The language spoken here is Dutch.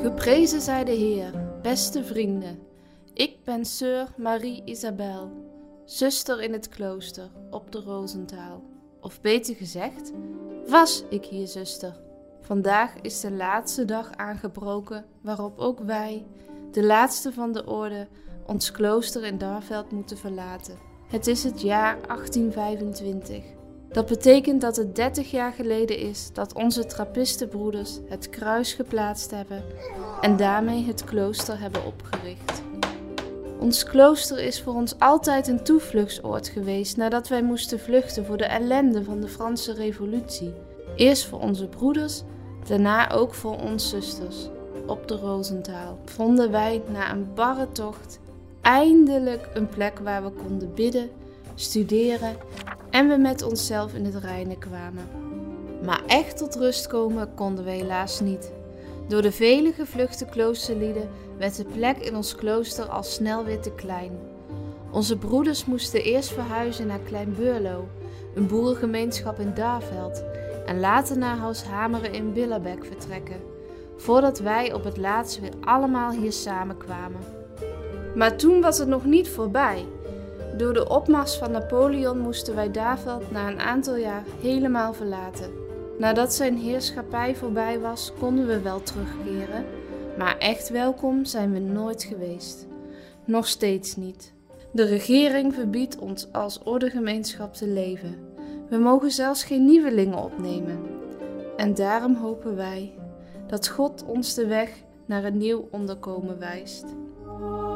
Geprezen zij de Heer, beste vrienden. Ik ben Sœur Marie Isabel, zuster in het klooster op de Rosenthal. Of beter gezegd, was ik hier zuster. Vandaag is de laatste dag aangebroken waarop ook wij, de laatste van de orde, ons klooster in Darveld moeten verlaten. Het is het jaar 1825. Dat betekent dat het 30 jaar geleden is dat onze trappistenbroeders het kruis geplaatst hebben en daarmee het klooster hebben opgericht. Ons klooster is voor ons altijd een toevluchtsoord geweest nadat wij moesten vluchten voor de ellende van de Franse Revolutie. Eerst voor onze broeders, daarna ook voor ons zusters. Op de Rosenthal vonden wij na een barre tocht eindelijk een plek waar we konden bidden, studeren en we met onszelf in het reine kwamen. Maar echt tot rust komen konden we helaas niet. Door de vele gevluchte kloosterlieden werd de plek in ons klooster al snel weer te klein. Onze broeders moesten eerst verhuizen naar Klein Beurlo, een boerengemeenschap in Darveld, en later naar Haus Hameren in Billerbeck vertrekken, voordat wij op het laatst weer allemaal hier samenkwamen. Maar toen was het nog niet voorbij. Door de opmars van Napoleon moesten wij Darveld na een aantal jaar helemaal verlaten. Nadat zijn heerschappij voorbij was, konden we wel terugkeren, maar echt welkom zijn we nooit geweest. Nog steeds niet. De regering verbiedt ons als ordegemeenschap te leven. We mogen zelfs geen nieuwelingen opnemen. En daarom hopen wij dat God ons de weg naar een nieuw onderkomen wijst.